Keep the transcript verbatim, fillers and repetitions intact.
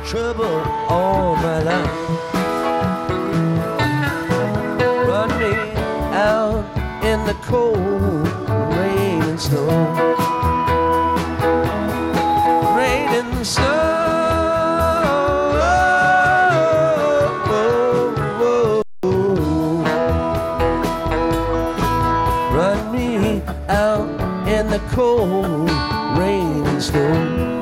trouble all my life. Run me out in the cold rain and snow. Rain and snow. Run me out in the cold rain and snow.